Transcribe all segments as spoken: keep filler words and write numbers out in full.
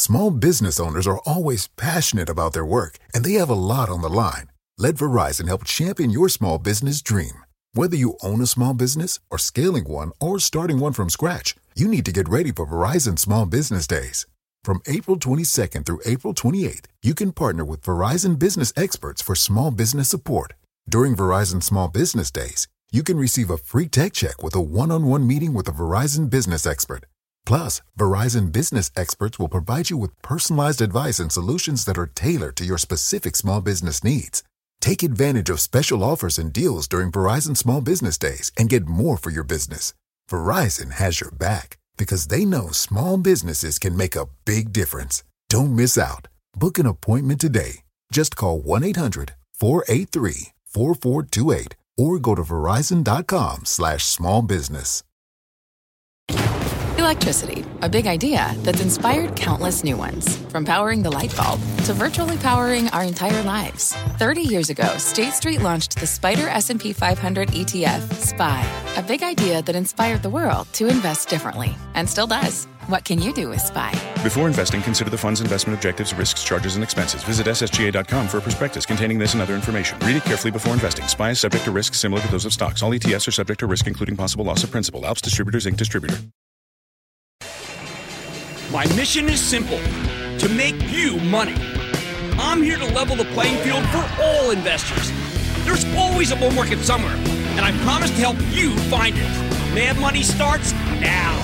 Small business owners are always passionate about their work, and they have a lot on the line. Let Verizon help champion your small business dream. Whether you own a small business or scaling one or starting one from scratch, you need to get ready for Verizon Small Business Days. From April twenty-second through April twenty-eighth, you can partner with Verizon business experts for small business support. During Verizon Small Business Days, you can receive a free tech check with a one-on-one meeting with a Verizon business expert. Plus, Verizon business experts will provide you with personalized advice and solutions that are tailored to your specific small business needs. Take advantage of special offers and deals during Verizon Small Business Days and get more for your business. Verizon has your back because they know small businesses can make a big difference. Don't miss out. Book an appointment today. Just call one eight hundred four eight three four four two eight or go to verizon.com slash small business. Electricity, a big idea that's inspired countless new ones. From powering the light bulb to virtually powering our entire lives. thirty years ago, State Street launched the Spider S and P five hundred E T F, S P Y. A big idea that inspired the world to invest differently. And still does. What can you do with S P Y? Before investing, consider the fund's investment objectives, risks, charges, and expenses. Visit S S G A dot com for a prospectus containing this and other information. Read it carefully before investing. S P Y is subject to risks similar to those of stocks. All E T Fs are subject to risk, including possible loss of principal. Alps Distributors, Incorporated. Distributor. My mission is simple, to make you money. I'm here to level the playing field for all investors. There's always a bull market somewhere, and I promise to help you find it. Mad Money starts now.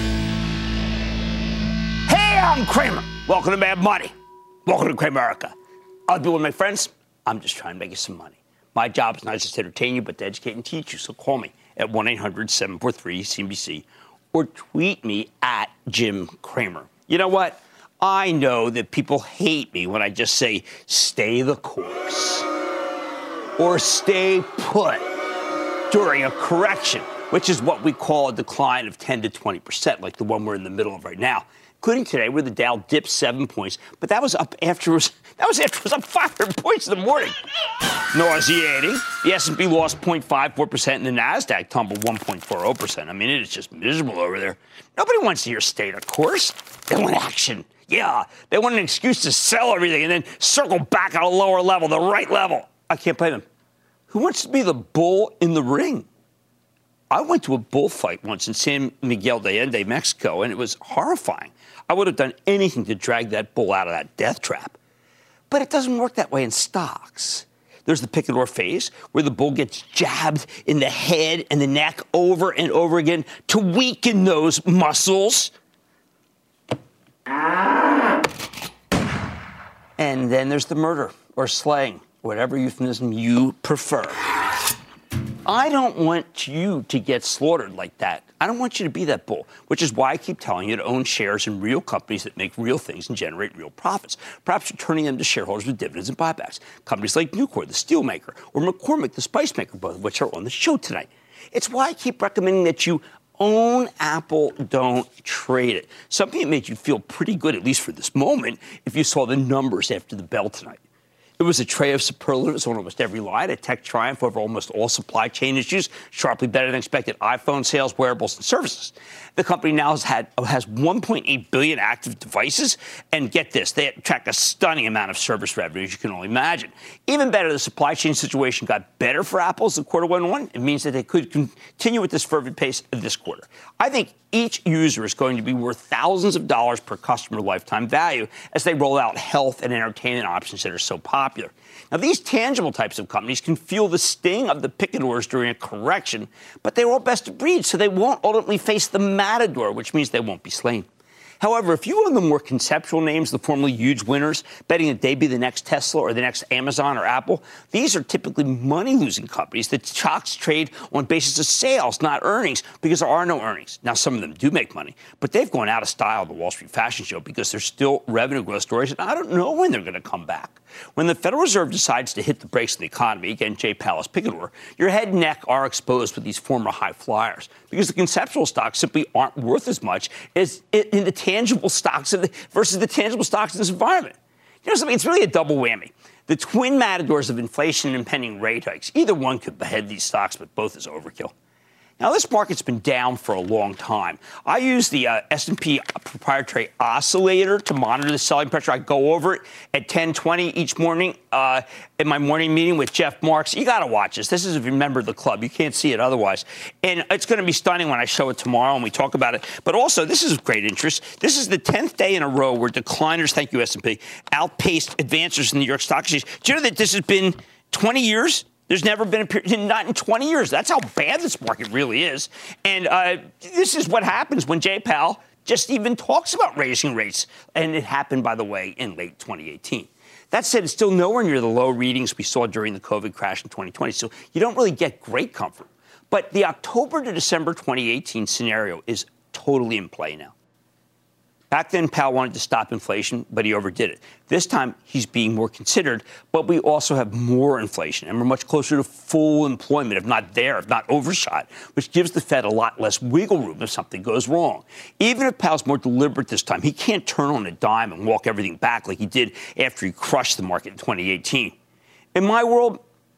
Hey, I'm Kramer. Welcome to Mad Money. Welcome to Kramerica. I'll be with my friends. I'm just trying to make you some money. My job is not just to entertain you, but to educate and teach you. So call me at one eight hundred seven four three C N B C or tweet me at Jim Cramer. You know what? I know that people hate me when I just say, stay the course or stay put during a correction, which is what we call a decline of ten to twenty percent, like the one we're in the middle of right now. Including today, where the Dow dipped seven points, but that was up after it was, that was after it was up five hundred points in the morning. Nauseating. The S and P lost zero point five four percent, and the Nasdaq tumbled one point four zero percent. I mean, it is just miserable over there. Nobody wants to hear state of course. They want action. Yeah, they want an excuse to sell everything and then circle back at a lower level, the right level. I can't blame them. Who wants to be the bull in the ring? I went to a bullfight once in San Miguel de Allende, Mexico, and it was horrifying. I would have done anything to drag that bull out of that death trap. But it doesn't work that way in stocks. There's the picador phase, where the bull gets jabbed in the head and the neck over and over again to weaken those muscles. And then there's the murder or slaying, whatever euphemism you prefer. I don't want you to get slaughtered like that. I don't want you to be that bull, which is why I keep telling you to own shares in real companies that make real things and generate real profits. Perhaps returning them to shareholders with dividends and buybacks. Companies like Nucor, the steel maker, or McCormick, the spice maker, both of which are on the show tonight. It's why I keep recommending that you own Apple, don't trade it. Something that made you feel pretty good, at least for this moment, if you saw the numbers after the bell tonight. It was a tray of superlatives on almost every line, a tech triumph over almost all supply chain issues, sharply better than expected iPhone sales, wearables, and services. The company now has had has one point eight billion active devices, and get this, they attract a stunning amount of service revenue, as you can only imagine. Even better, the supply chain situation got better for Apple as the quarter went on. It means that they could continue with this fervent pace this quarter. I think each user is going to be worth thousands of dollars per customer lifetime value as they roll out health and entertainment options that are so popular. Now, these tangible types of companies can feel the sting of the picadors during a correction, but they're all best of breed, so they won't ultimately face the matador, which means they won't be slain. However, if you own the more conceptual names, the formerly huge winners, betting that they'd be the next Tesla or the next Amazon or Apple, these are typically money-losing companies that stocks trade on basis of sales, not earnings, because there are no earnings. Now, some of them do make money, but they've gone out of style at the Wall Street Fashion Show because they're still revenue growth stories, and I don't know when they're going to come back. When the Federal Reserve decides to hit the brakes on the economy, again, Jay Powell's picador, your head and neck are exposed with these former high flyers because the conceptual stocks simply aren't worth as much as in the tangible stocks of the, versus the tangible stocks in this environment. You know something? It's really a double whammy. The twin matadors of inflation and impending rate hikes. Either one could behead these stocks, but both is overkill. Now, this market's been down for a long time. I use the uh, S and P proprietary oscillator to monitor the selling pressure. I go over it at ten twenty each morning uh, in my morning meeting with Jeff Marks. You got to watch this. This is if you're a member of the club. You can't see it otherwise. And it's going to be stunning when I show it tomorrow and we talk about it. But also, this is of great interest. This is the tenth day in a row where decliners, thank you, S and P, outpaced advancers in the New York Stock Exchange. Do you know that this has been twenty years? There's never been a period, not in twenty years. That's how bad this market really is. And uh, this is what happens when Jay Powell just even talks about raising rates. And it happened, by the way, in late twenty eighteen. That said, it's still nowhere near the low readings we saw during the COVID crash in twenty twenty. So you don't really get great comfort. But the October to December twenty eighteen scenario is totally in play now. Back then, Powell wanted to stop inflation, but he overdid it. This time, he's being more considered, but we also have more inflation, and we're much closer to full employment, if not there, if not overshot, which gives the Fed a lot less wiggle room if something goes wrong. Even if Powell's more deliberate this time, he can't turn on a dime and walk everything back like he did after he crushed the market in twenty eighteen. In my world,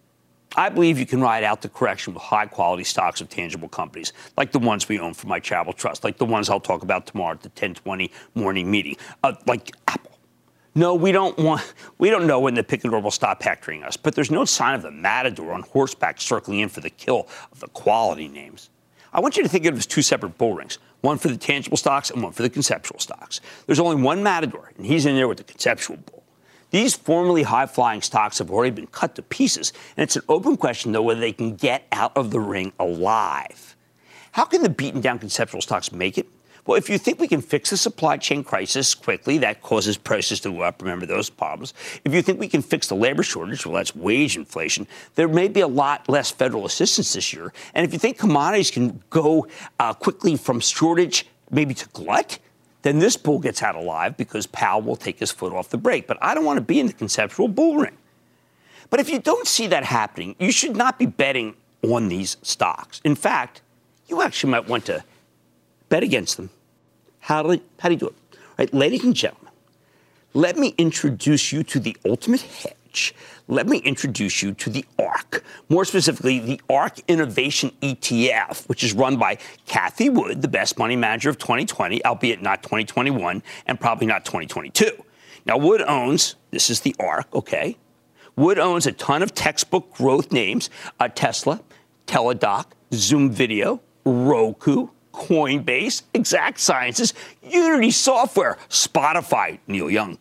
I believe you can ride out the correction with high-quality stocks of tangible companies, like the ones we own for my travel trust, like the ones I'll talk about tomorrow at the ten twenty morning meeting, uh, like Apple. No, we don't want, we don't know when the pick and roll will stop hectoring us, but there's no sign of the matador on horseback circling in for the kill of the quality names. I want you to think of it as two separate bull rings, one for the tangible stocks and one for the conceptual stocks. There's only one matador, and he's in there with the conceptual bull. These formerly high-flying stocks have already been cut to pieces, and it's an open question, though, whether they can get out of the ring alive. How can the beaten-down conceptual stocks make it? Well, if you think we can fix the supply chain crisis quickly, that causes prices to go up. Remember those problems. If you think we can fix the labor shortage, well, that's wage inflation. There may be a lot less federal assistance this year. And if you think commodities can go uh, quickly from shortage maybe to glut, then this bull gets out alive because Powell will take his foot off the brake. But I don't want to be in the conceptual bull ring. But if you don't see that happening, you should not be betting on these stocks. In fact, you actually might want to bet against them. How do, how do you do it? All right, ladies and gentlemen, let me introduce you to the ultimate hedge. Let me introduce you to the ARK, more specifically, the ARK Innovation E T F, which is run by Cathie Wood, the best money manager of twenty twenty, albeit not twenty twenty-one and probably not twenty twenty-two. Now, Wood owns, this is the ARK, okay? Wood owns a ton of textbook growth names, uh, Tesla, Teladoc, Zoom Video, Roku, Coinbase, Exact Sciences, Unity Software, Spotify, Neil Young,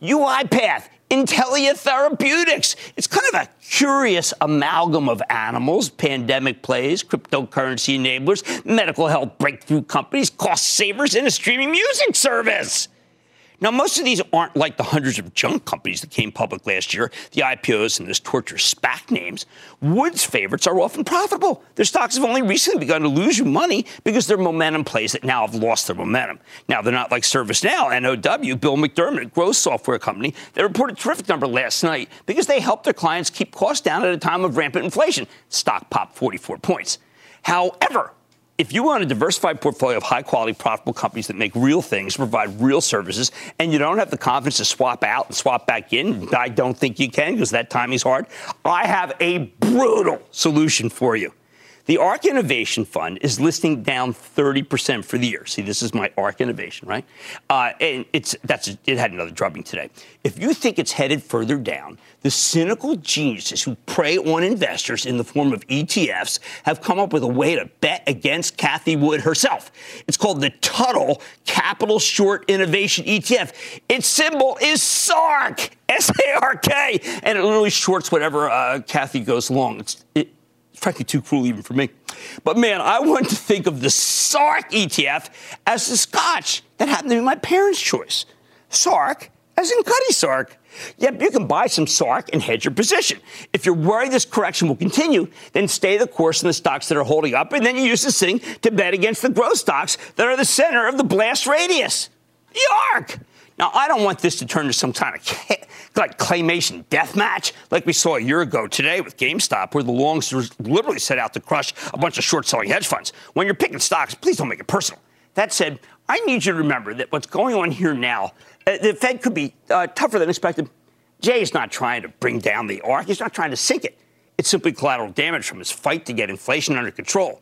UiPath, Intellia Therapeutics. It's kind of a curious amalgam of animals, pandemic plays, cryptocurrency enablers, medical health breakthrough companies, cost savers, and a streaming music service. Now, most of these aren't like the hundreds of junk companies that came public last year, the I P Os and this torture SPAC names. Wood's favorites are often profitable. Their stocks have only recently begun to lose you money because they're momentum plays that now have lost their momentum. Now, they're not like ServiceNow, N O W, Bill McDermott, a growth software company. They reported a terrific number last night because they helped their clients keep costs down at a time of rampant inflation. Stock popped forty-four points. However, if you want a diversified portfolio of high-quality, profitable companies that make real things, provide real services, and you don't have the confidence to swap out and swap back in, I don't think you can because that timing's hard, I have a brutal solution for you. The ARK Innovation Fund is listing down thirty percent for the year. See, this is my ARK Innovation, right? Uh, and it's that's it had another drubbing today. If you think it's headed further down, the cynical geniuses who prey on investors in the form of E T Fs have come up with a way to bet against Cathie Wood herself. It's called the Tuttle Capital Short Innovation E T F. Its symbol is S A R K, S A R K, and it literally shorts whatever uh, Cathie goes long. It's it, frankly too cruel even for me. But, man, I want to think of the S A R K E T F as the scotch that happened to be my parents' choice. S A R K, as in Cutty Sark. Yep, you can buy some S A R K and hedge your position. If you're worried this correction will continue, then stay the course in the stocks that are holding up, and then you use this thing to bet against the growth stocks that are the center of the blast radius. The ARK. Now, I don't want this to turn to some kind of like claymation death match like we saw a year ago today with GameStop, where the longs literally set out to crush a bunch of short-selling hedge funds. When you're picking stocks, please don't make it personal. That said, I need you to remember that what's going on here now, uh, the Fed could be uh, tougher than expected. Jay is not trying to bring down the ARK. He's not trying to sink it. It's simply collateral damage from his fight to get inflation under control.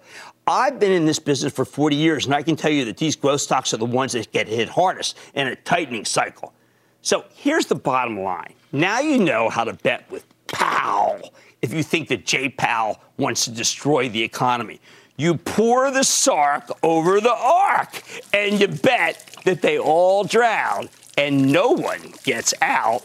I've been in this business for forty years, and I can tell you that these growth stocks are the ones that get hit hardest in a tightening cycle. So here's the bottom line. Now you know how to bet with Powell if you think that Jay Powell wants to destroy the economy. You pour the Sark over the Ark, and you bet that they all drown, and no one gets out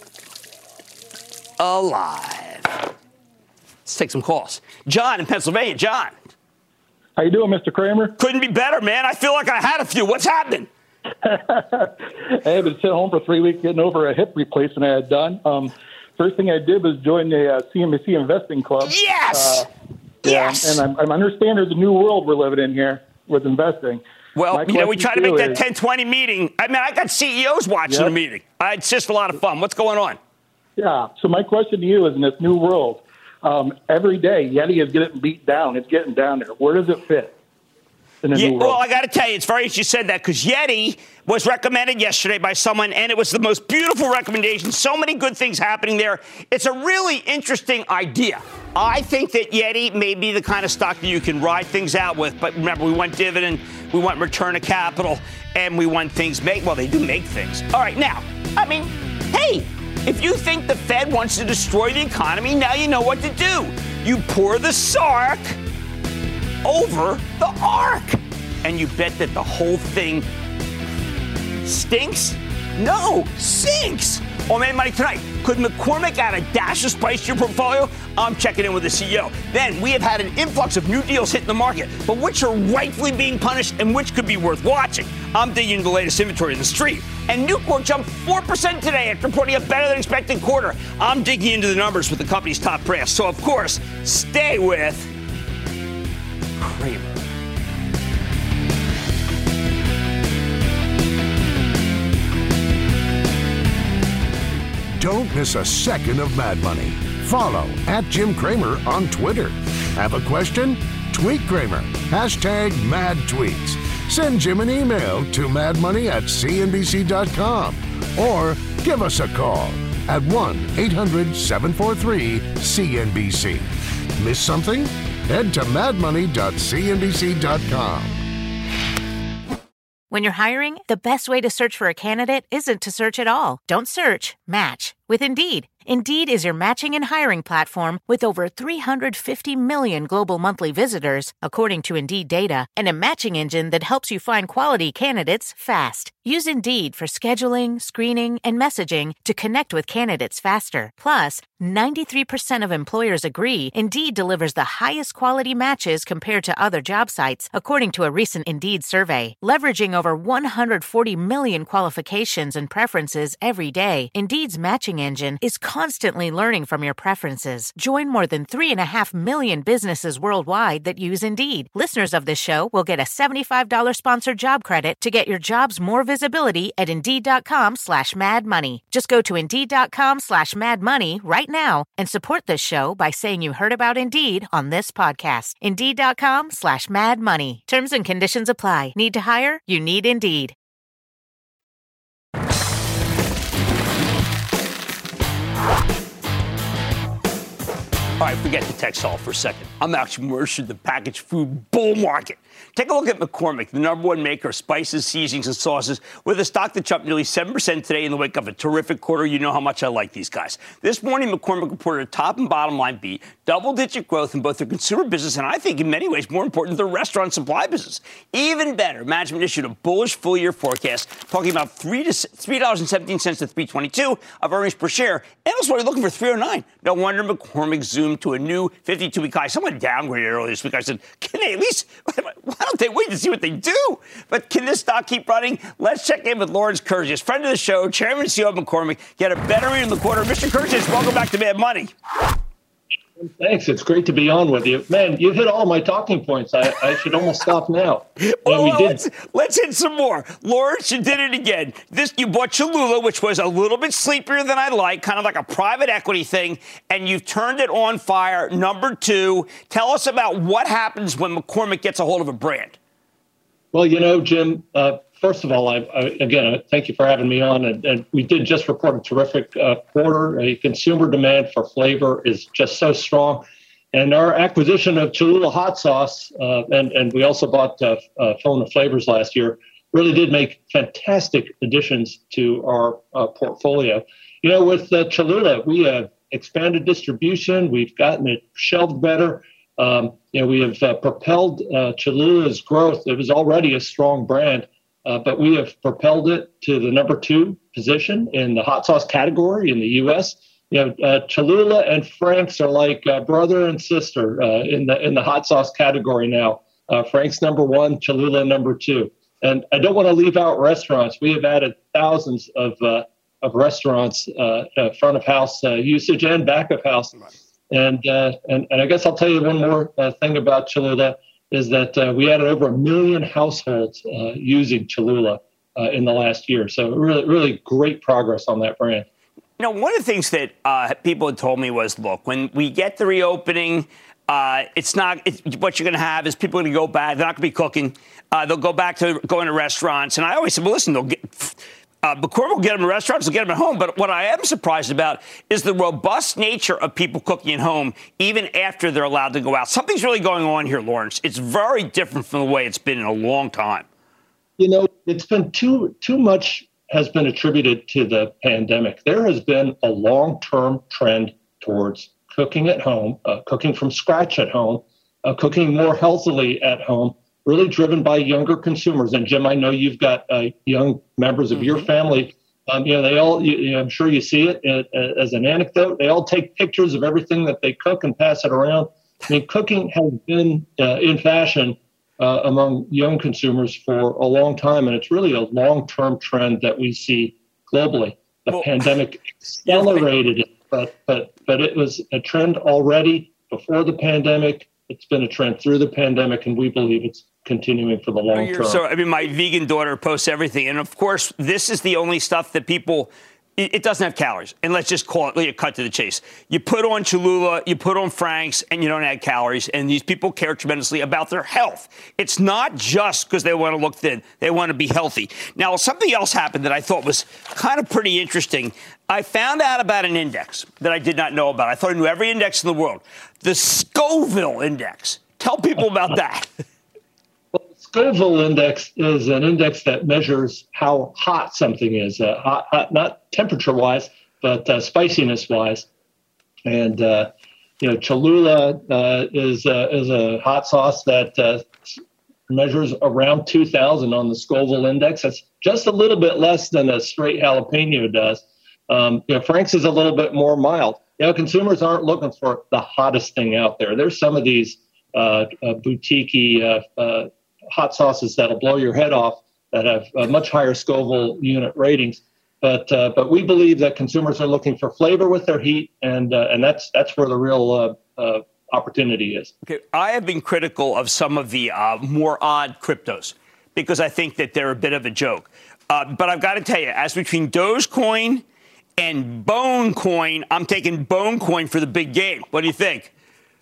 alive. Let's take some calls. John in Pennsylvania. John. How you doing, Mister Cramer? Couldn't be better, man. I feel like I had a few. What's happening? I've been sitting home for three weeks getting over a hip replacement I had done. Um, first thing I did was join the uh, C N B C Investing Club. Yes! Uh, yeah, yes! And I, I understand there's a new world we're living in here with investing. Well, My you know, we try to make that is, ten twenty meeting. I mean, I got C E Os watching yep. the meeting. Uh, it's just a lot of fun. What's going on? Yeah, so my question to you is, in this new world, um, every day Yeti is getting beat down. It's getting down there. Where does it fit? Yeah, well, I got to tell you, it's very interesting you said that, because Yeti was recommended yesterday by someone, and it was the most beautiful recommendation. So many good things happening there. It's a really interesting idea. I think that Yeti may be the kind of stock that you can ride things out with. But remember, we want dividend, we want return of capital, and we want things make. Well, they do make things. All right, now, I mean, hey, if you think the Fed wants to destroy the economy, now you know what to do. You pour the Sark over the Ark, and you bet that the whole thing stinks? No, sinks. On Mad Money tonight, could McCormick add a dash of spice to your portfolio? I'm checking in with the C E O. Then we have had an influx of new deals hitting the market, but which are rightfully being punished and which could be worth watching? I'm digging into the latest inventory in the street. And Nucor jumped four percent today after reporting a better than expected quarter. I'm digging into the numbers with the company's top brass. So, of course, stay with Cramer. Don't miss a second of Mad Money. Follow at Jim Cramer on Twitter. Have a question? Tweet Cramer. Hashtag Mad Tweets. Send Jim an email to madmoney at c n b c dot com or give us a call at one eight hundred seven four three C N B C. Miss something? Head to mad money dot c n b c dot com. When you're hiring, the best way to search for a candidate isn't to search at all. Don't search, match with Indeed. Indeed is your matching and hiring platform with over three hundred fifty million global monthly visitors, according to Indeed data, and a matching engine that helps you find quality candidates fast. Use Indeed for scheduling, screening, and messaging to connect with candidates faster. Plus, ninety-three percent of employers agree Indeed delivers the highest quality matches compared to other job sites, according to a recent Indeed survey. Leveraging over one hundred forty million qualifications and preferences every day, Indeed's matching engine is constantly learning from your preferences. Join more than three and a half million businesses worldwide that use Indeed. Listeners of this show will get a seventy-five dollars sponsored job credit to get your jobs more visibility at Indeed.com slash Mad Money. Just go to Indeed.com slash Mad Money right now and support this show by saying you heard about Indeed on this podcast. Indeed.com slash Mad Money. Terms and conditions apply. Need to hire? You need Indeed. All right, forget the text all for a second. I'm actually more interested in the packaged food bull market. Take a look at McCormick, the number one maker of spices, seasonings, and sauces, with a stock that jumped nearly seven percent today in the wake of a terrific quarter. You know how much I like these guys. This morning, McCormick reported a top and bottom line beat, double-digit growth in both their consumer business and, I think, in many ways, more important, their restaurant supply business. Even better, management issued a bullish full-year forecast, talking about three dollars and seventeen cents to three twenty-two of earnings per share. Analysts were looking for three oh nine. No wonder McCormick zoomed to a new fifty-two week high. Someone downgraded earlier this week. I said, can they at least, why don't they wait to see what they do? But can this stock keep running? Let's check in with Lawrence Kurzius, friend of the show, chairman and C E O of McCormick. Get a better read in the quarter. Mister Kurzius, welcome back to Mad Money. Thanks. It's great to be on with you. Man, you hit all my talking points. I, I should almost stop now. Well, we well did. let's, let's hit some more. Lawrence, you did it again. This You bought Cholula, which was a little bit sleepier than I like, kind of like a private equity thing, and you've turned it on fire. Number two, tell us about what happens when McCormick gets a hold of a brand. Well, you know, Jim, uh, first of all, I, I, again, uh, thank you for having me on. And, and we did just report a terrific uh, quarter. A consumer demand for flavor is just so strong. and our acquisition of Cholula hot sauce, uh, and, and we also bought uh, uh, Phone of Flavors last year, really did make fantastic additions to our uh, portfolio. You know, with uh, Cholula, we have expanded distribution. We've gotten it shelved better. Um, you know, we have uh, propelled uh, Cholula's growth. It was already a strong brand, uh, but we have propelled it to the number two position in the hot sauce category in the U S. You know, uh, Cholula and Frank's are like uh, brother and sister uh, in the in the hot sauce category now. Uh, Frank's number one, Cholula number two. And I don't want to leave out restaurants. We have added thousands of uh, of restaurants, uh, uh, front of house uh, usage and back of house. And, uh, and and I guess I'll tell you one more uh, thing about Cholula is that uh, we added over a million households uh, using Cholula uh, in the last year. So really, really great progress on that brand. You know, one of the things that uh, people had told me was, look, when we get the reopening, uh, it's not it's, what you're going to have is people are going to go back. They're not going to be cooking. Uh, they'll go back to going to restaurants. And I always said, well, listen, they'll get uh, McCormick will get them in restaurants, they'll get them at home. But what I am surprised about is the robust nature of people cooking at home, even after they're allowed to go out. Something's really going on here, Lawrence. It's very different from the way it's been in a long time. You know, it's been too too much has been attributed to the pandemic. There has been a long-term trend towards cooking at home, uh, cooking from scratch at home, uh, cooking more healthily at home, really driven by younger consumers. And Jim, I know you've got uh, young members of mm-hmm. your family. Um, you know, they all, you, you know, I'm sure you see it uh, as an anecdote. They all take pictures of everything that they cook and pass it around. I mean, cooking has been uh, in fashion Uh, among young consumers for a long time, and it's really a long-term trend that we see globally. The well, pandemic accelerated it, but but but it was a trend already before the pandemic. It's been a trend through the pandemic, and we believe it's continuing for the long term. So, I mean, my vegan daughter posts everything, and of course, this is the only stuff that people. It doesn't have calories. And let's just call it, let you cut to the chase. You put on Cholula, you put on Frank's, and you don't add calories. And these people care tremendously about their health. It's not just because they want to look thin. They want to be healthy. Now, something else happened that I thought was kind of pretty interesting. I found out about an index that I did not know about. I thought I knew every index in the world. The Scoville Index. Tell people about that. Scoville index is an index that measures how hot something is, uh, hot, hot, not temperature-wise, but uh, spiciness-wise. And uh, you know, Cholula uh, is uh, is a hot sauce that uh, measures around two thousand on the Scoville index. That's just a little bit less than a straight jalapeno does. Um, you know, Frank's is a little bit more mild. You know, consumers aren't looking for the hottest thing out there. There's some of these uh, uh, boutique-y uh, uh, hot sauces that'll blow your head off that have uh, much higher Scoville unit ratings. But uh, but we believe that consumers are looking for flavor with their heat, and uh, and that's that's where the real uh, uh, opportunity is. Okay, I have been critical of some of the uh, more odd cryptos because I think that they're a bit of a joke. Uh, but I've got to tell you, as between Dogecoin and Bonecoin, I'm taking Bonecoin for the big game. What do you think?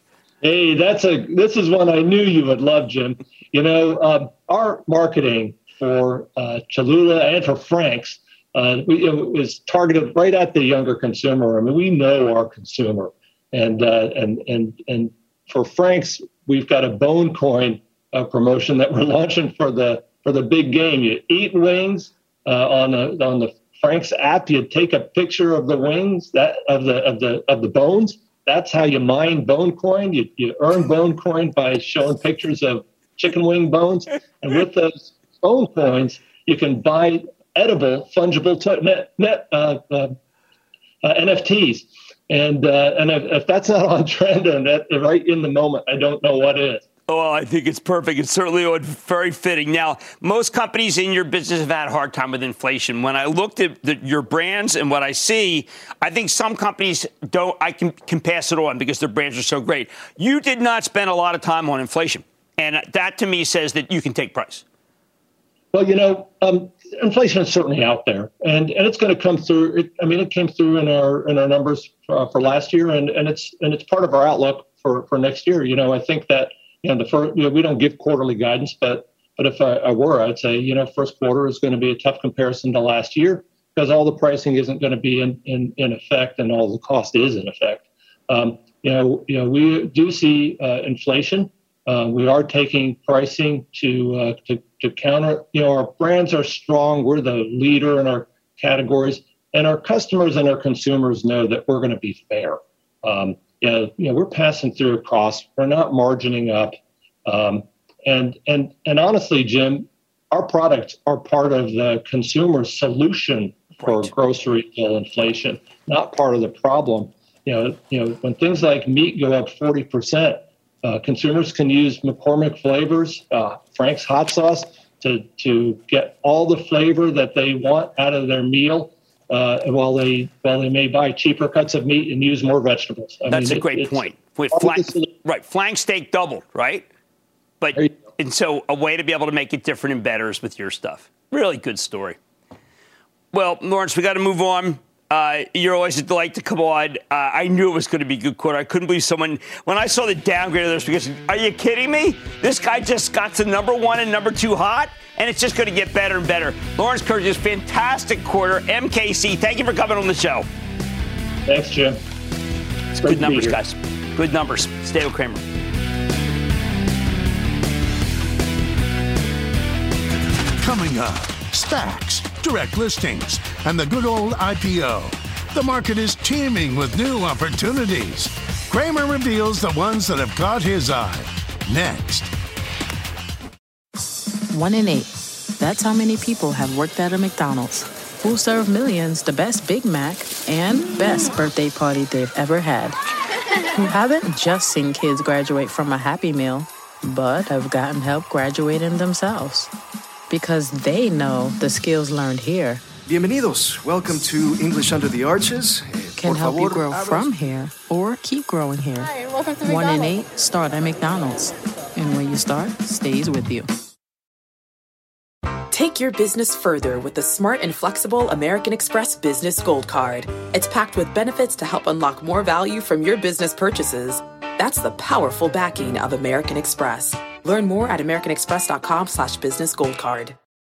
Hey, that's a this is one I knew you would love, Jim. You know, uh, our marketing for uh, Cholula and for Frank's uh, we, it was targeted right at the younger consumer. I mean, we know our consumer, and uh, and and and for Frank's, we've got a Bonecoin uh, promotion that we're launching for the for the big game. You eat wings uh, on a, on the Frank's app. You take a picture of the wings that of the of the of the bones. That's how you mine Bonecoin. You, you earn Bonecoin by showing pictures of chicken wing bones. And with those Bonecoins, you can buy edible, fungible to- net, net, uh, uh, uh, N F Ts. And uh, and if, if that's not on trend and that, right in the moment, I don't know what is. Oh, I think it's perfect. It's certainly very fitting. Now, most companies in your business have had a hard time with inflation. When I looked at the, your brands and what I see, I think some companies don't. I can, can pass it on because their brands are so great. You did not spend a lot of time on inflation, and that to me says that you can take price. Well, you know, um, inflation is certainly out there, and, and it's going to come through. It, I mean, it came through in our in our numbers for, for last year, and, and it's and it's part of our outlook for, for next year. You know, I think that. You know, the first, you know, we don't give quarterly guidance, but but if I, I were, I'd say, you know, first quarter is going to be a tough comparison to last year because all the pricing isn't going to be in, in, in effect and all the cost is in effect. Um, you know, you know, we do see uh, inflation. Uh, we are taking pricing to, uh, to to counter. You know, our brands are strong. We're the leader in our categories, and our customers and our consumers know that we're going to be fair. Um, you know, you know, we're passing through a cost. We're not margining up. Um, and and and honestly, Jim, our products are part of the consumer solution for right. grocery bill inflation, not part of the problem. You know, you know, when things like meat go up forty percent, uh, consumers can use McCormick flavors, uh, Frank's hot sauce to to get all the flavor that they want out of their meal, uh, while they while they may buy cheaper cuts of meat and use more vegetables. I That's mean, a great it, point. With flank, right, flank steak doubled, right? But and so a way to be able to make it different and better is with your stuff. Really good story. Well, Lawrence, we got to move on. Uh, you're always a delight to come on. Uh, I knew it was going to be a good quarter. I couldn't believe someone, when I saw the downgrade of this, because, are you kidding me? This guy just got to number one and number two hot, and it's just going to get better and better. Lawrence Kurzius, fantastic quarter. M K C, thank you for coming on the show. Thanks, Jim. It's good numbers, guys. Good numbers. Stay with Cramer. Coming up, SPACs, direct listings, and the good old I P O. The market is teeming with new opportunities. Cramer reveals the ones that have caught his eye. Next. One in eight. That's how many people have worked at a McDonald's. Who serve millions the best Big Mac and best birthday party they've ever had. Who haven't just seen kids graduate from a Happy Meal, but have gotten help graduating themselves. Because they know the skills learned here Bienvenidos. Welcome to English Under the Arches. Can help you grow from here or keep growing here. Hi, welcome to One in McDonald's. eight start at McDonald's. And when you start, stays with you. Take your business further with the smart and flexible American Express Business Gold Card. It's packed with benefits to help unlock more value from your business purchases. That's the powerful backing of American Express. Learn more at americanexpress.com slash business gold card.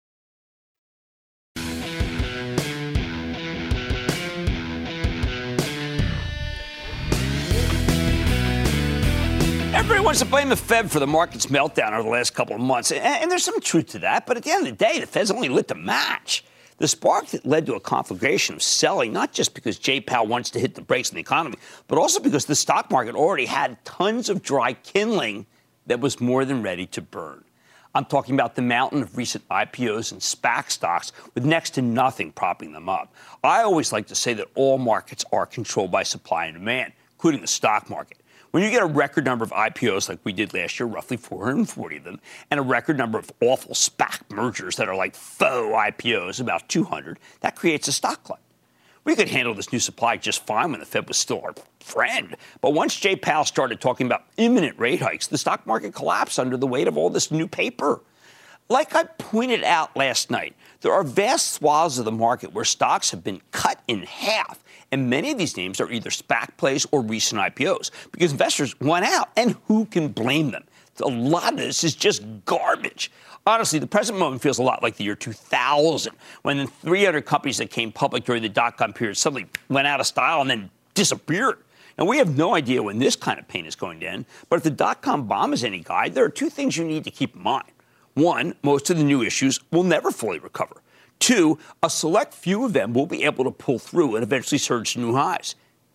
Everybody wants to blame the Fed for the market's meltdown over the last couple of months, and, and there's some truth to that, but at the end of the day, the Fed's only lit the match. The spark that led to a conflagration of selling, not just because Jay Powell wants to hit the brakes on the economy, but also because the stock market already had tons of dry kindling that was more than ready to burn. I'm talking about the mountain of recent I P Os and SPAC stocks with next to nothing propping them up. I always like to say that all markets are controlled by supply and demand, including the stock market. When you get a record number of I P Os like we did last year, roughly four hundred forty of them, and a record number of awful SPAC mergers that are like faux I P Os, about two hundred, that creates a stock glut. We could handle this new supply just fine when the Fed was still our friend. But once Jay Powell started talking about imminent rate hikes, the stock market collapsed under the weight of all this new paper. Like I pointed out last night, there are vast swaths of the market where stocks have been cut in half. And many of these names are either SPAC plays or recent I P Os because investors went out. And who can blame them? A lot of this is just garbage. Honestly, the present moment feels a lot like the year two thousand, when the three hundred companies that came public during the dot-com period suddenly went out of style and then disappeared. Now, we have no idea when this kind of pain is going to end, but if the dot-com bomb is any guide, there are two things you need to keep in mind. One, most of the new issues will never fully recover. Two, a select few of them will be able to pull through and eventually surge to new highs.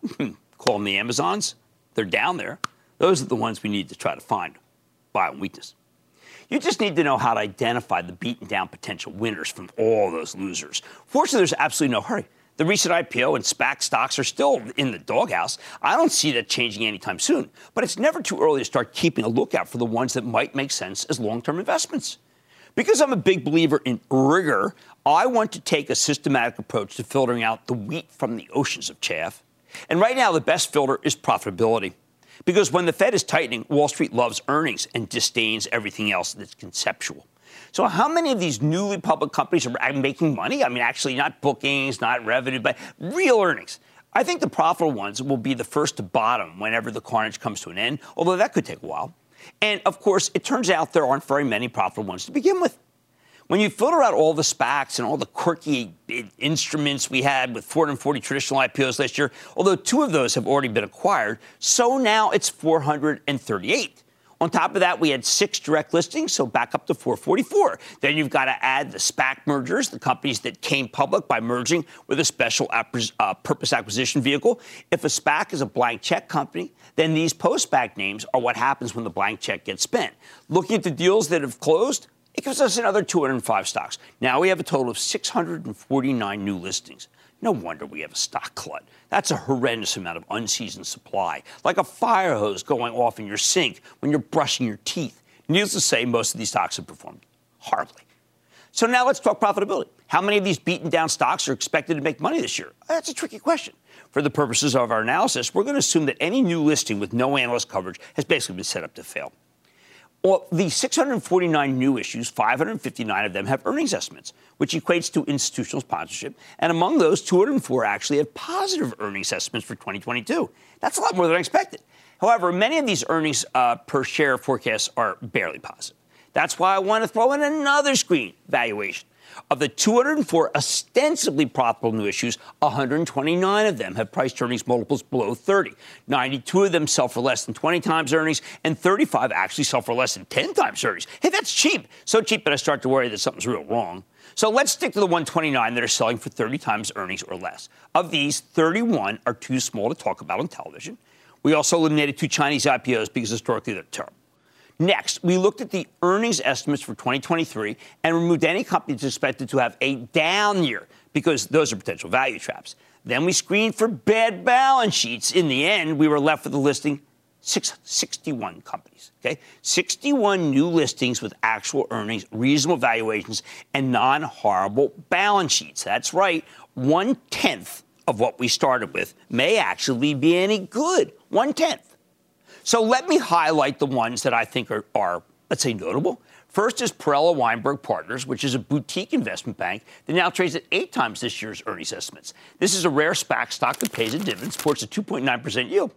Call them the Amazons. They're down there. Those are the ones we need to try to find buy on weakness. You just need to know how to identify the beaten down potential winners from all those losers. Fortunately, there's absolutely no hurry. The recent I P O and SPAC stocks are still in the doghouse. I don't see that changing anytime soon. But it's never too early to start keeping a lookout for the ones that might make sense as long-term investments. Because I'm a big believer in rigor, I want to take a systematic approach to filtering out the wheat from the oceans of chaff. And right now, the best filter is profitability. Because when the Fed is tightening, Wall Street loves earnings and disdains everything else that's conceptual. So how many of these newly public companies are making money? I mean, actually not bookings, not revenue, but real earnings. I think the profitable ones will be the first to bottom whenever the carnage comes to an end, although that could take a while. And, of course, it turns out there aren't very many profitable ones to begin with. When you filter out all the SPACs and all the quirky instruments we had with four hundred forty traditional I P Os last year, although two of those have already been acquired, so now it's four hundred thirty-eight. On top of that, we had six direct listings, so back up to four forty-four. Then you've got to add the SPAC mergers, the companies that came public by merging with a special uh, purpose acquisition vehicle. If a SPAC is a blank check company, then these post-SPAC names are what happens when the blank check gets spent. Looking at the deals that have closed, it gives us another two hundred five stocks. Now we have a total of six hundred forty-nine new listings. No wonder we have a stock glut. That's a horrendous amount of unseasoned supply, like a fire hose going off in your sink when you're brushing your teeth. Needless to say, most of these stocks have performed horribly. So now let's talk profitability. How many of these beaten down stocks are expected to make money this year? That's a tricky question. For the purposes of our analysis, we're going to assume that any new listing with no analyst coverage has basically been set up to fail. Well, the six hundred forty-nine new issues, five hundred fifty-nine of them have earnings estimates, which equates to institutional sponsorship. And among those, two hundred four actually have positive earnings estimates for twenty twenty-two. That's a lot more than I expected. However, many of these earnings uh, per share forecasts are barely positive. That's why I want to throw in another screen valuation. Of the two hundred four ostensibly profitable new issues, one hundred twenty-nine of them have price earnings multiples below thirty. ninety-two of them sell for less than twenty times earnings, and thirty-five actually sell for less than ten times earnings. Hey, that's cheap. So cheap that I start to worry that something's real wrong. So let's stick to the one hundred twenty-nine that are selling for thirty times earnings or less. Of these, thirty-one are too small to talk about on television. We also eliminated two Chinese I P Os because historically they're terrible. Next, we looked at the earnings estimates for twenty twenty-three and removed any company that's expected to have a down year because those are potential value traps. Then we screened for bad balance sheets. In the end, we were left with a listing six, sixty-one companies, okay? sixty-one new listings with actual earnings, reasonable valuations, and non-horrible balance sheets. That's right, one-tenth of what we started with may actually be any good, one-tenth. So let me highlight the ones that I think are, are, let's say, notable. First is Perella Weinberg Partners, which is a boutique investment bank that now trades at eight times this year's earnings estimates. This is a rare SPAC stock that pays a dividend, supports a two point nine percent yield.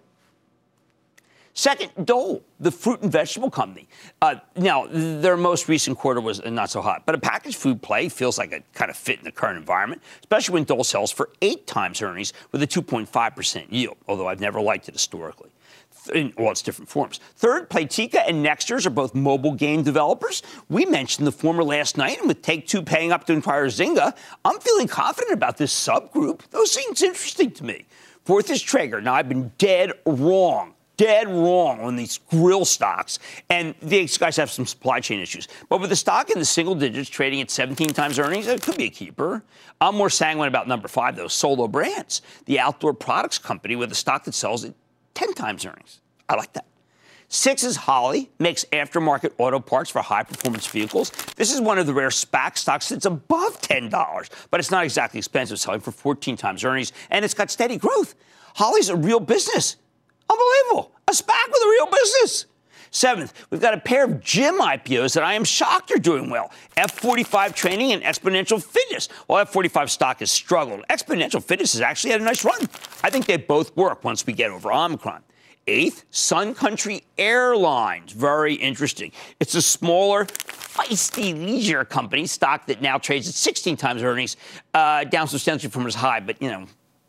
Second, Dole, the fruit and vegetable company. Uh, now, their most recent quarter was not so hot, but a packaged food play feels like it kind of fit in the current environment, especially when Dole sells for eight times earnings with a two point five percent yield, although I've never liked it historically. In, well, it's different forms. Third, Playtika and Nexters are both mobile game developers. We mentioned the former last night, and with Take-Two paying up to acquire Zynga, I'm feeling confident about this subgroup. Those seems interesting to me. Fourth is Traeger. Now, I've been dead wrong. Dead wrong on these grill stocks. And these guys have some supply chain issues. But with the stock in the single digits trading at seventeen times earnings, it could be a keeper. I'm more sanguine about number five, though, Solo Brands, the outdoor products company with a stock that sells at ten times earnings. I like that. Six is Holley, makes aftermarket auto parts for high-performance vehicles. This is one of the rare SPAC stocks that's above ten dollars, but it's not exactly expensive, selling for fourteen times earnings, and it's got steady growth. Holley's a real business. Unbelievable. A SPAC with a real business. Seventh, we've got a pair of gym I P Os that I am shocked are doing well. F forty-five Training and Exponential Fitness. While F forty-five stock has struggled, Exponential Fitness has actually had a nice run. I think they both work once we get over Omicron. Eighth, Sun Country Airlines. Very interesting. It's a smaller, feisty leisure company, stock that now trades at sixteen times earnings, uh, down substantially from its high, but, you know,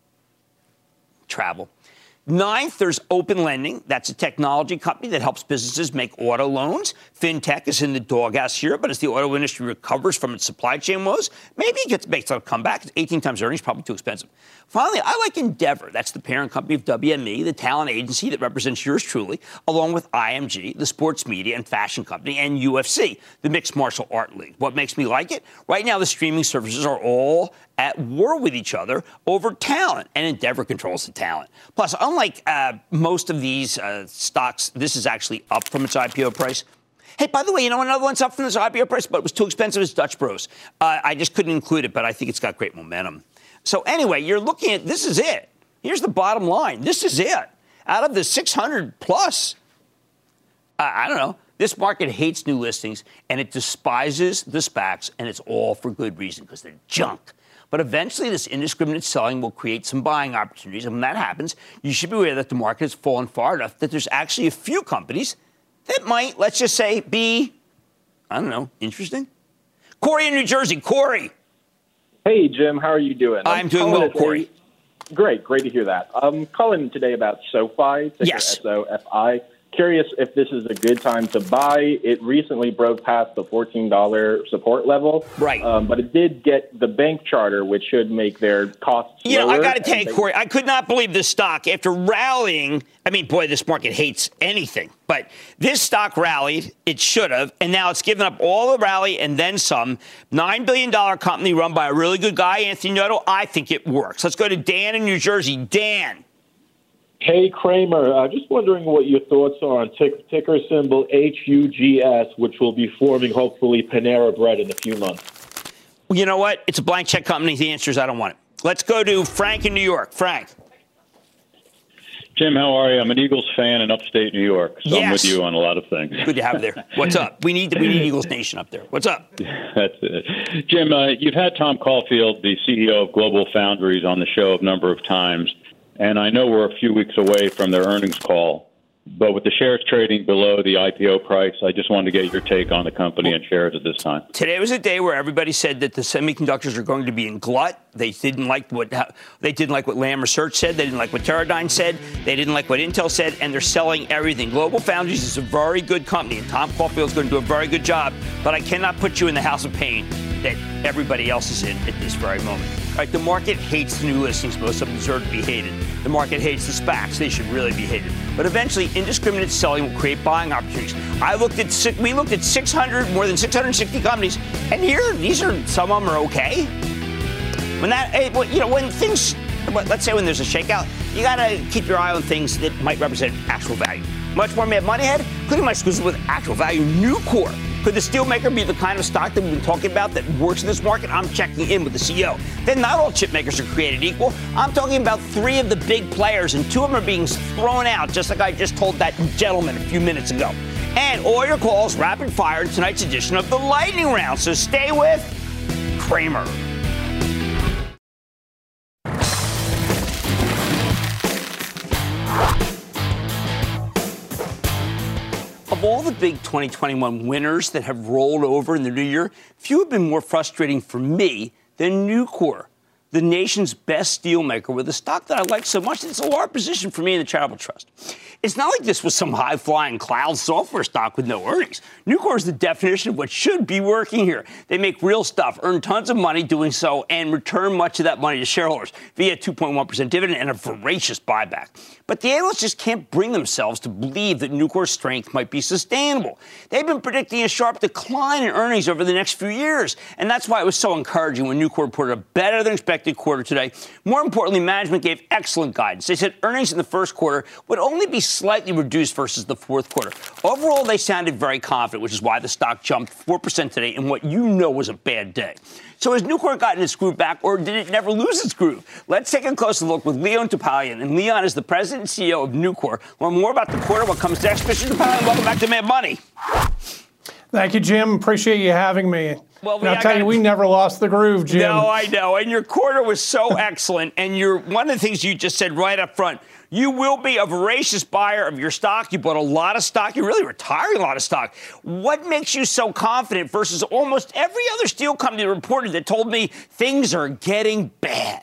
travel. Ninth, there's Open Lending. That's a technology company that helps businesses make auto loans. FinTech is in the doghouse here, but as the auto industry recovers from its supply chain woes, maybe it gets makes a comeback. It's eighteen times earnings, probably too expensive. Finally, I like Endeavor. That's the parent company of W M E, the talent agency that represents yours truly, along with I M G, the sports media and fashion company, and U F C, the mixed martial art league. What makes me like it? Right now, the streaming services are all at war with each other over talent, and Endeavor controls the talent. Plus, unlike uh, most of these uh, stocks, this is actually up from its I P O price. Hey, by the way, you know another one's up from its I P O price, but it was too expensive as Dutch Bros. Uh, I just couldn't include it, but I think it's got great momentum. So anyway, you're looking at, this is it. Here's the bottom line. This is it. Out of the six hundred plus, uh, I don't know, this market hates new listings, and it despises the SPACs, and it's all for good reason, because they're junk. But eventually, this indiscriminate selling will create some buying opportunities. And when that happens, you should be aware that the market has fallen far enough that there's actually a few companies that might, let's just say, be, I don't know, interesting. Corey in New Jersey. Corey. Hey, Jim. How are you doing? I'm, I'm doing well, Corey. Great. Great to hear that. I'm calling today about SoFi. Yes. S O F I. Curious if this is a good time to buy. It recently broke past the fourteen dollars support level. Right. Um, but it did get the bank charter, which should make their costs You know, lower. I got to tell you, they- Corey, I could not believe this stock after rallying. I mean, boy, this market hates anything. But this stock rallied. It should have. And now it's given up all the rally and then some. nine billion dollars company run by a really good guy, Anthony Noto. I think it works. Let's go to Dan in New Jersey. Dan. Hey, Kramer, uh, just wondering what your thoughts are on tick- ticker symbol H U G S, which will be forming, hopefully, Panera Bread in a few months. Well, you know what? It's a blank check company. The answer is I don't want it. Let's go to Frank in New York. Frank. Jim, how are you? I'm an Eagles fan in upstate New York, so Yes. I'm with you on a lot of things. Good to have you there. What's up? We need we need Eagles Nation up there. What's up? That's it. Jim, uh, you've had Tom Caulfield, the C E O of Global Foundries, on the show a number of times. And I know we're a few weeks away from their earnings call, but with the shares trading below the I P O price, I just wanted to get your take on the company and shares at this time. Today was a day where everybody said that the semiconductors are going to be in glut. They didn't like what they didn't like what Lam Research said. They didn't like what Teradyne said. They didn't like what Intel said, and they're selling everything. Global Foundries is a very good company, and Tom Caulfield is going to do a very good job. But I cannot put you in the house of pain that everybody else is in at this very moment. All right, the market hates the new listings. Most of them deserve to be hated. The market hates the SPACs. They should really be hated. But eventually, indiscriminate selling will create buying opportunities. I looked at we looked at six hundred, more than six hundred sixty companies, and here, these are some of them are okay. When that, you know, when things, let's say when there's a shakeout, you got to keep your eye on things that might represent actual value. Much more Mad Money ahead, including my exclusive with actual value, Nucor. Could the steelmaker be the kind of stock that we've been talking about that works in this market? I'm checking in with the C E O. Then not all chip makers are created equal. I'm talking about three of the big players, and two of them are being thrown out, just like I just told that gentleman a few minutes ago. And all your calls rapid fire in tonight's edition of the Lightning Round. So stay with Kramer. Of all the big twenty twenty-one winners that have rolled over in the new year, few have been more frustrating for me than Nucor, the nation's best steelmaker, with a stock that I like so much that it's a large position for me in the Charitable Trust. It's not like this was some high-flying cloud software stock with no earnings. Nucor is the definition of what should be working here. They make real stuff, earn tons of money doing so, and return much of that money to shareholders via a two point one percent dividend and a voracious buyback. But the analysts just can't bring themselves to believe that Nucor's strength might be sustainable. They've been predicting a sharp decline in earnings over the next few years, and that's why it was so encouraging when Nucor reported a better-than-expected quarter today. More importantly, management gave excellent guidance. They said earnings in the first quarter would only be slightly reduced versus the fourth quarter. Overall, they sounded very confident, which is why the stock jumped four percent today in what you know was a bad day. So has Nucor gotten its groove back, or did it never lose its groove? Let's take a closer look with Leon Topalian. And Leon is the president and C E O of Nucor. Learn more about the quarter, what comes next. Mister Topalian, welcome back to Mad Money. Thank you, Jim. Appreciate you having me. Well, and I'll tell you, we never lost the groove, Jim. No, I know. And your quarter was so excellent. And you're, one of the things you just said right up front, you will be a voracious buyer of your stock. You bought a lot of stock. You're really retiring a lot of stock. What makes you so confident versus almost every other steel company that reported that told me things are getting bad?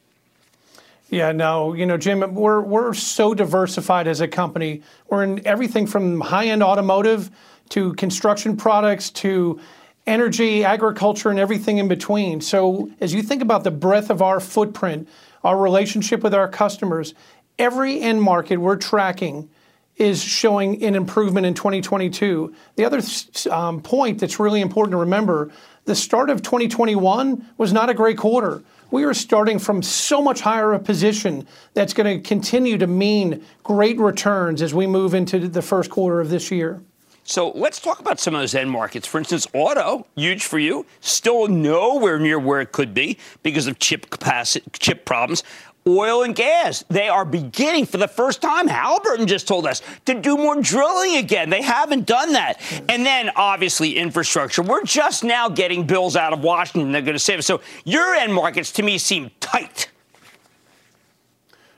Yeah, no, you know, Jim, we're we're so diversified as a company. We're in everything from high-end automotive to construction products to energy, agriculture, and everything in between. So as you think about the breadth of our footprint, our relationship with our customers, every end market we're tracking is showing an improvement in twenty twenty-two. The other um, point that's really important to remember, the start of twenty twenty-one was not a great quarter. We are starting from so much higher a position that's going to continue to mean great returns as we move into the first quarter of this year. So let's talk about some of those end markets. For instance, auto, huge for you, still nowhere near where it could be because of chip capacity, chip problems. Oil and gas, they are beginning for the first time. Halliburton just told us to do more drilling again. They haven't done that. And then, obviously, infrastructure. We're just now getting bills out of Washington. They're going to save us. So your end markets, to me, seem tight.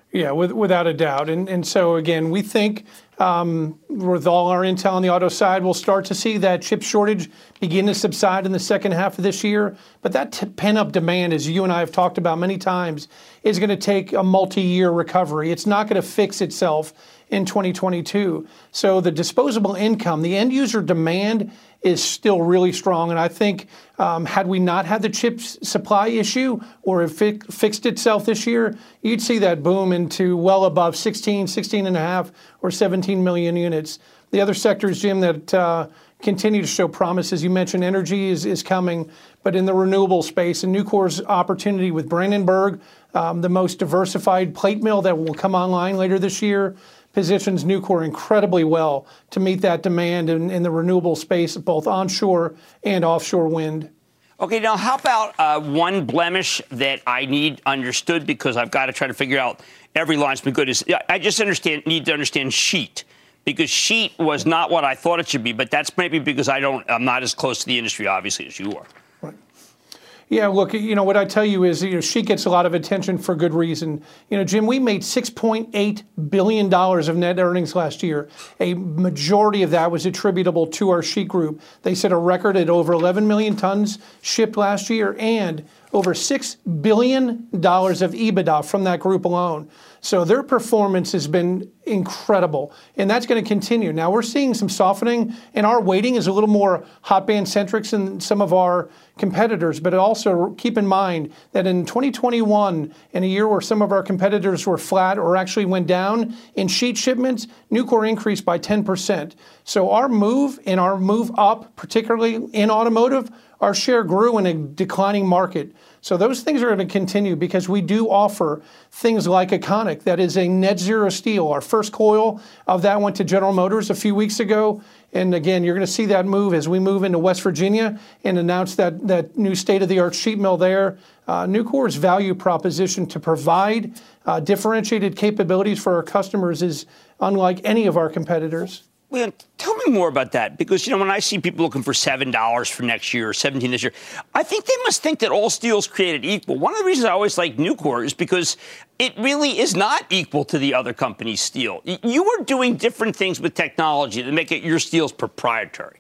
Yeah, with, without a doubt. And and so, again, we think um, with all our intel on the auto side, we'll start to see that chip shortage begin to subside in the second half of this year. But that t- pent-up demand, as you and I have talked about many times, is going to take a multi-year recovery. It's not going to fix itself in twenty twenty-two. So the disposable income, the end user demand is still really strong. And I think um, had we not had the chips supply issue, or if it fixed itself this year, you'd see that boom into well above sixteen, sixteen and a half or seventeen million units. The other sectors, Jim, that uh, continue to show promise, as you mentioned, energy is, is coming, but in the renewable space, and Nucor's opportunity with Brandenburg, um, the most diversified plate mill that will come online later this year, positions Nucor incredibly well to meet that demand in, in the renewable space, both onshore and offshore wind. Okay, now how about uh, one blemish that I need understood, because I've got to try to figure out every line's been good. Is I just understand need to understand sheet, because sheet was not what I thought it should be, but that's maybe because I don't I'm not as close to the industry, obviously, as you are. Yeah, look, you know, what I tell you is, you know, sheet gets a lot of attention for good reason. You know, Jim, we made six point eight billion dollars of net earnings last year. A majority of that was attributable to our sheet group. They set a record at over eleven million tons shipped last year, and over six billion dollars of EBITDA from that group alone. So their performance has been incredible, and that's going to continue. Now, we're seeing some softening, and our weighting is a little more hot band centric than some of our competitors, but also keep in mind that in twenty twenty-one, in a year where some of our competitors were flat or actually went down in sheet shipments, Nucor increased by ten percent. So our move and our move up, particularly in automotive, our share grew in a declining market. So those things are going to continue because we do offer things like Econiq, that is a net zero steel. Our first coil of that went to General Motors a few weeks ago. And again, you're going to see that move as we move into West Virginia and announce that, that new state-of-the-art sheet mill there. Uh, Nucor's value proposition to provide uh, differentiated capabilities for our customers is unlike any of our competitors. Well, tell me more about that, because, you know, when I see people looking for seven dollars for next year or seventeen dollars this year, I think they must think that all steel's created equal. One of the reasons I always like Nucor is because it really is not equal to the other company's steel. You are doing different things with technology that make it your steel's proprietary.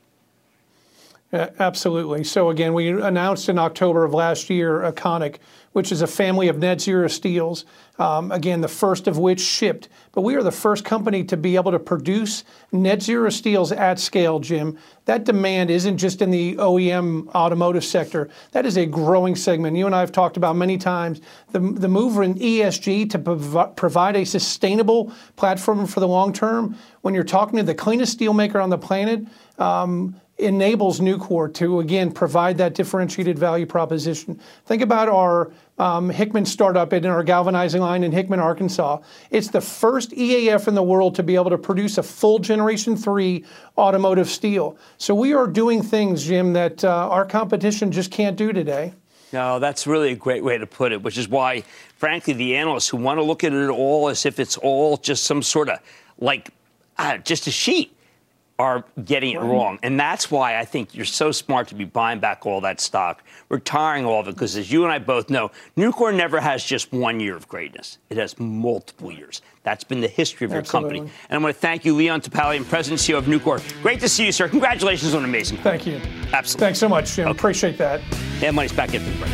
Uh, absolutely. So again, we announced in October of last year Econiq, which is a family of net zero steels. Um, again, the first of which shipped. But we are the first company to be able to produce net zero steels at scale, Jim. That demand isn't just in the O E M automotive sector. That is a growing segment. You and I have talked about many times the, the move in E S G to prov- provide a sustainable platform for the long term. When you're talking to the cleanest steel maker on the planet, um, enables Nucor to, again, provide that differentiated value proposition. Think about our um, Hickman startup in our galvanizing line in Hickman, Arkansas. It's the first E A F in the world to be able to produce a full Generation three automotive steel. So we are doing things, Jim, that uh, our competition just can't do today. No, that's really a great way to put it, which is why, frankly, the analysts who want to look at it all as if it's all just some sort of, like, uh, just a sheet, are getting it wrong. And that's why I think you're so smart to be buying back all that stock, retiring all of it, because as you and I both know, Nucor never has just one year of greatness. It has multiple years. That's been the history of your Absolutely. company. And I want to thank you, Leon Topalian, President and C E O of Nucor. Great to see you, sir. Congratulations on amazing. Thank you. Absolutely. Thanks so much, Jim. Okay. Appreciate that. And money's back in for the break.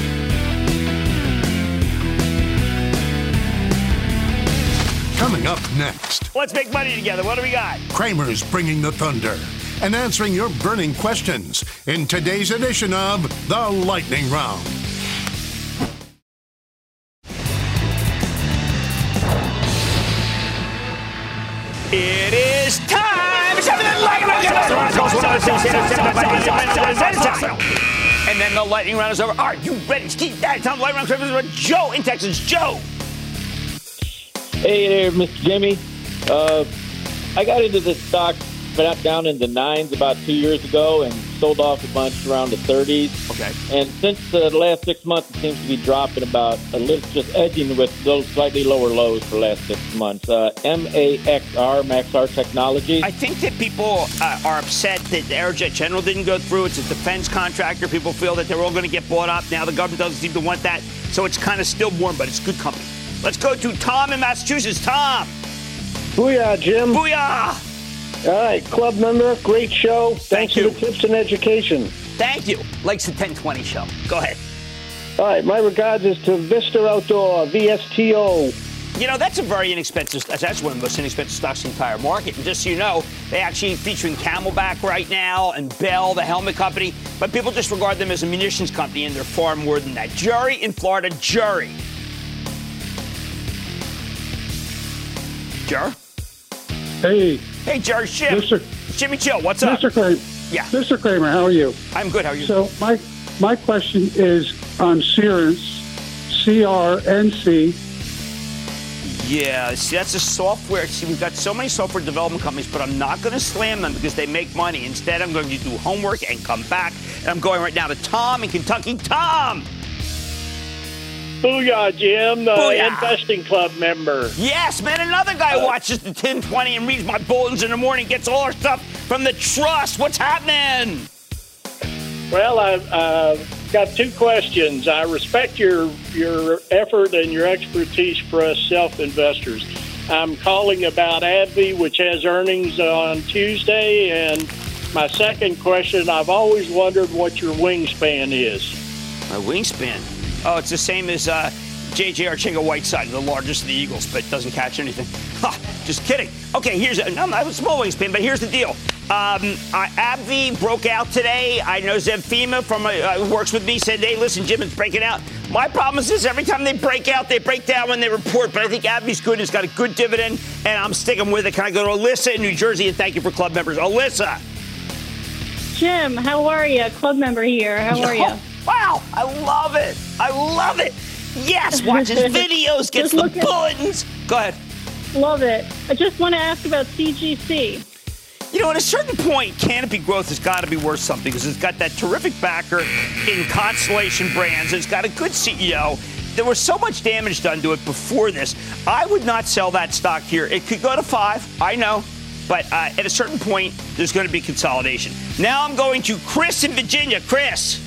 Coming up next. Let's make money together. What do we got? Cramer's bringing the thunder and answering your burning questions in today's edition of The Lightning Round. It is time. And then the lightning round is over. Are you ready, Steve? That time the lightning round is over. Joe in Texas. Joe. Hey there, Mister Jimmy. Uh, I got into this stock back down in the nines about two years ago and sold off a bunch around the thirties. Okay. And since uh, the last six months, it seems to be dropping about a little, just edging with those slightly lower lows for the last six months. Uh, M A X R, Maxar Technologies. I think that people uh, are upset that the Aerojet General didn't go through. It's a defense contractor. People feel that they're all going to get bought up. Now the government doesn't seem to want that. So it's kind of still warm, but it's good company. Let's go to Tom in Massachusetts. Tom. Booyah, Jim. Booyah. All right, club member, great show. Thanks Thank you. for the tips and education. Thank you. Likes the ten twenty show. Go ahead. All right, my regards is to Vista Outdoor, V S T O. You know, that's a very inexpensive, that's actually one of the most inexpensive stocks in the entire market. And just so you know, they actually featuring Camelback right now and Bell, the helmet company. But people just regard them as a munitions company, and they're far more than that. Jerry in Florida. Jerry. Jer? Hey. Hey, Jerry. Jim. Mister Jimmy Chill, what's up? Mister Kramer. Yeah. Mister Kramer, how are you? I'm good. How are you? So my my question is on Cerence, C R N C. Yeah, see, that's a software. See, we've got so many software development companies, but I'm not going to slam them because they make money. Instead, I'm going to do homework and come back. And I'm going right now to Tom in Kentucky. Tom! Booyah, Jim, uh, Booyah. Investing Club member. Yes, man, another guy Uh, watches the ten twenty and reads my bulletins in the morning, gets all our stuff from the trust. What's happening? Well, I've uh, got two questions. I respect your your effort and your expertise for us self-investors. I'm calling about AbbVie, which has earnings on Tuesday. And my second question, I've always wondered what your wingspan is. My wingspan? Oh, it's the same as uh, J J Arcega-Whiteside, the largest of the Eagles, but doesn't catch anything. Ha, just kidding. Okay, here's a, no, not a small wingspan, but here's the deal. Um, uh, AbbVie broke out today. I know Zev Fema from uh, who works with me said, hey, listen, Jim, it's breaking out. My problem is this, every time they break out, they break down when they report, but I think AbbVie's good. It's got a good dividend, and I'm sticking with it. Can I go to Alyssa in New Jersey? And thank you for club members. Alyssa. Jim, how are you? Club member here. How are you? Wow, I love it. I love it. Yes, watch his videos, gets the bulletins. Go ahead. Love it. I just want to ask about C G C. You know, at a certain point, Canopy Growth has got to be worth something because it's got that terrific backer in Constellation Brands. It's got a good C E O. There was so much damage done to it before this. I would not sell that stock here. It could go to five, I know. But uh, at a certain point, there's going to be consolidation. Now I'm going to Chris in Virginia. Chris.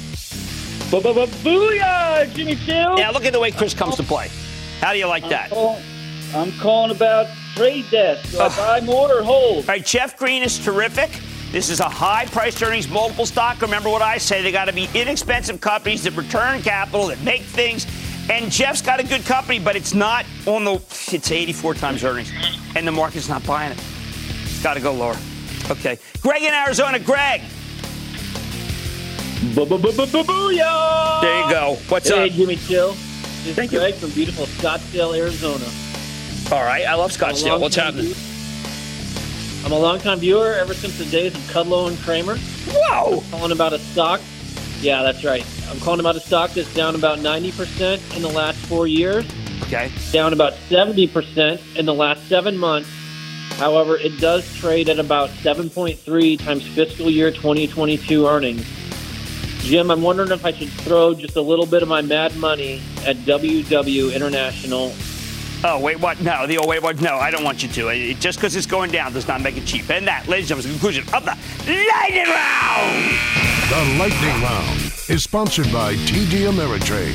Booyah, Jimmy Chill. Yeah, look at the way Chris comes to play. How do you like I'm that? Calling, I'm calling about trade desk. Do I buy more or hold? All right, Jeff Green is terrific. This is a high-priced earnings multiple stock. Remember what I say. They got to be inexpensive companies that return capital, that make things. And Jeff's got a good company, but it's not on the, it's eighty-four times earnings. And the market's not buying it. It's got to go lower. Okay. Greg in Arizona. Greg. Booyah! There you go. What's hey, up? Hey, Jimmy Chill. This is Thank Greg you. from beautiful Scottsdale, Arizona. All right. I love Scottsdale. What's happening? Viewer. I'm a longtime viewer ever since the days of Kudlow and Kramer. Whoa! I'm calling about a stock. Yeah, that's right. I'm calling about a stock that's down about ninety percent in the last four years. Okay. Down about seventy percent in the last seven months. However, it does trade at about seven point three times fiscal year twenty twenty-two earnings. Jim, I'm wondering if I should throw just a little bit of my mad money at W W International. Oh, wait, what? No, the old wait, what? No, I don't want you to. It, just because it's going down does not make it cheap. And that, ladies and gentlemen, is the conclusion of the Lightning Round. The Lightning Round is sponsored by T D Ameritrade.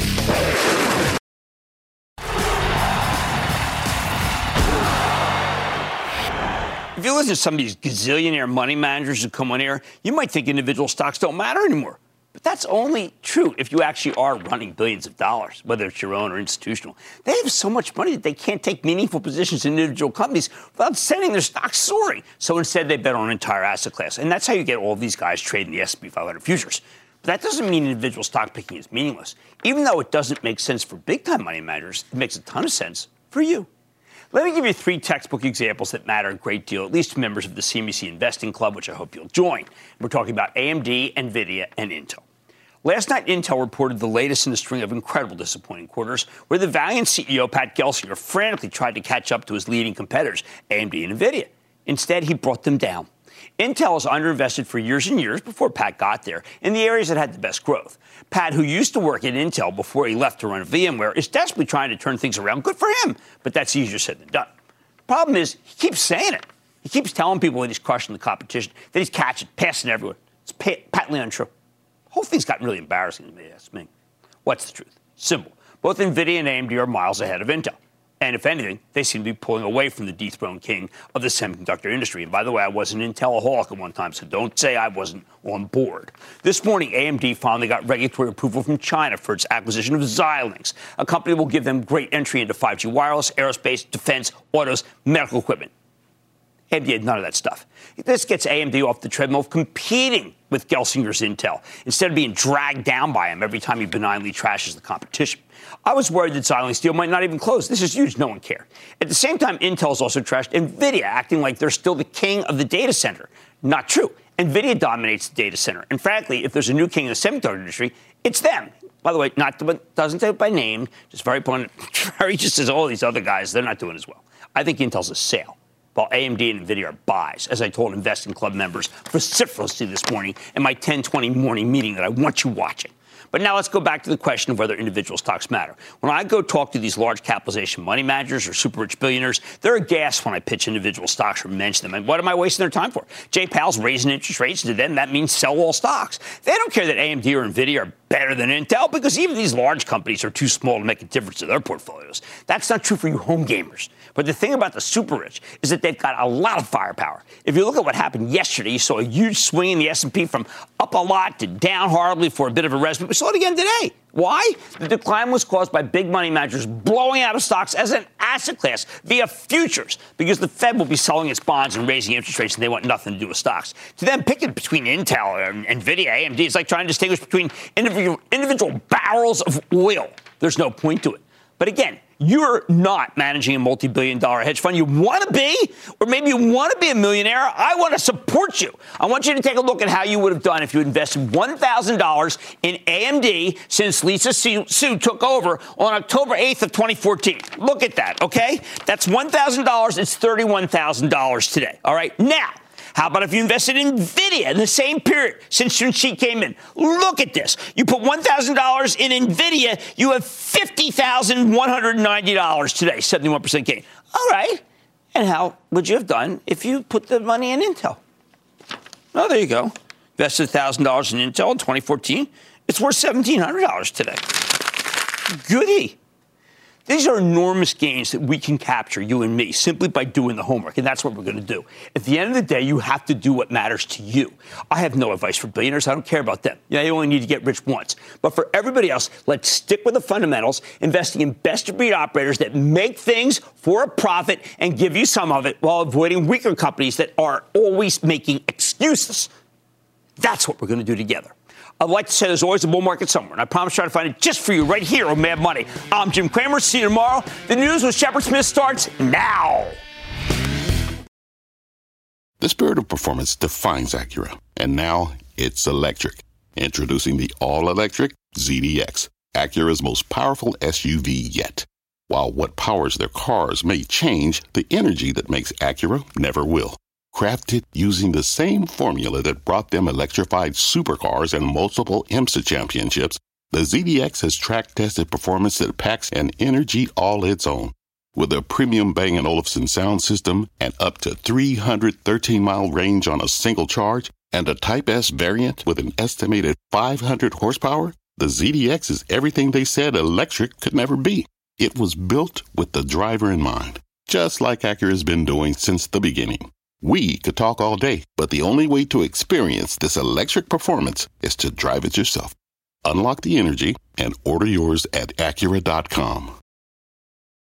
If you listen to some of these gazillionaire money managers who come on here, you might think individual stocks don't matter anymore. But that's only true if you actually are running billions of dollars, whether it's your own or institutional. They have so much money that they can't take meaningful positions in individual companies without sending their stocks soaring. So instead, they bet on an entire asset class. And that's how you get all of these guys trading the S and P five hundred futures. But that doesn't mean individual stock picking is meaningless. Even though it doesn't make sense for big-time money managers, it makes a ton of sense for you. Let me give you three textbook examples that matter a great deal, at least to members of the C N B C Investing Club, which I hope you'll join. We're talking about A M D, NVIDIA, and Intel. Last night, Intel reported the latest in a string of incredible disappointing quarters, where the valiant C E O, Pat Gelsinger, frantically tried to catch up to his leading competitors, A M D and NVIDIA. Instead, he brought them down. Intel has underinvested for years and years before Pat got there in the areas that had the best growth. Pat, who used to work at Intel before he left to run VMware, is desperately trying to turn things around. Good for him, but that's easier said than done. Problem is, he keeps saying it. He keeps telling people that he's crushing the competition, that he's catching, passing everyone. It's patently untrue. The whole thing's gotten really embarrassing to me, ask me. What's the truth? Simple. Both NVIDIA and A M D are miles ahead of Intel. And if anything, they seem to be pulling away from the dethroned king of the semiconductor industry. And by the way, I was an Intelaholic at one time, so don't say I wasn't on board. This morning, A M D finally got regulatory approval from China for its acquisition of Xilinx, a company that will give them great entry into five G wireless, aerospace, defense, autos, medical equipment. A M D had none of that stuff. This gets A M D off the treadmill of competing with Gelsinger's Intel, instead of being dragged down by him every time he benignly trashes the competition. I was worried that Xilinx deal might not even close. This is huge. No one cared. At the same time, Intel's also trashed NVIDIA, acting like they're still the king of the data center. Not true. NVIDIA dominates the data center. And frankly, if there's a new king in the semiconductor industry, it's them. By the way, not the, doesn't say it by name, just very blunt, very just as all these other guys, they're not doing as well. I think Intel's a sale, while A M D and NVIDIA are buys, as I told Investing Club members vociferously this morning in my ten twenty morning meeting that I want you watching. But now let's go back to the question of whether individual stocks matter. When I go talk to these large capitalization money managers or super rich billionaires, they're aghast when I pitch individual stocks or mention them. And what am I wasting their time for? Jay Powell's raising interest rates, and to them that means sell all stocks. They don't care that A M D or NVIDIA are better than Intel, because even these large companies are too small to make a difference to their portfolios. That's not true for you home gamers. But the thing about the super rich is that they've got a lot of firepower. If you look at what happened yesterday, you saw a huge swing in the S and P from up a lot to down horribly for a bit of a rest. But we saw it again today. Why? The decline was caused by big money managers blowing out of stocks as an asset class via futures, because the Fed will be selling its bonds and raising interest rates, and they want nothing to do with stocks. To them, picking between Intel and NVIDIA, A M D, is like trying to distinguish between individual, individual barrels of oil. There's no point to it. But again, you're not managing a multi-billion dollar hedge fund. You want to be, or maybe you want to be a millionaire. I want to support you. I want you to take a look at how you would have done if you invested one thousand dollars in A M D since Lisa Su took over on October eighth of twenty fourteen. Look at that, okay? That's one thousand dollars. It's thirty-one thousand dollars today. All right, now, how about if you invested in NVIDIA in the same period since she came in? Look at this. You put one thousand dollars in NVIDIA, you have fifty thousand one hundred ninety dollars today, seventy-one percent gain. All right. And how would you have done if you put the money in Intel? Oh, there you go. Invested one thousand dollars in Intel in twenty fourteen. It's worth seventeen hundred dollars today. Goody. These are enormous gains that we can capture, you and me, simply by doing the homework, and that's what we're going to do. At the end of the day, you have to do what matters to you. I have no advice for billionaires. I don't care about them. You know, they only need to get rich once. But for everybody else, let's stick with the fundamentals, investing in best-of-breed operators that make things for a profit and give you some of it while avoiding weaker companies that are always making excuses. That's what we're going to do together. I'd like to say there's always a bull market somewhere, and I promise to try to find it just for you right here on Mad Money. I'm Jim Cramer. See you tomorrow. The news with Shepard Smith starts now. The spirit of performance defines Acura, and now it's electric. Introducing the all-electric Z D X, Acura's most powerful S U V yet. While what powers their cars may change, the energy that makes Acura never will. Crafted using the same formula that brought them electrified supercars and multiple IMSA championships, the Z D X has track-tested performance that packs an energy all its own. With a premium Bang and Olufsen sound system and up to three hundred thirteen mile range on a single charge, and a Type S variant with an estimated five hundred horsepower, the Z D X is everything they said electric could never be. It was built with the driver in mind, just like Acura's been doing since the beginning. We could talk all day, but the only way to experience this electric performance is to drive it yourself. Unlock the energy and order yours at Acura dot com.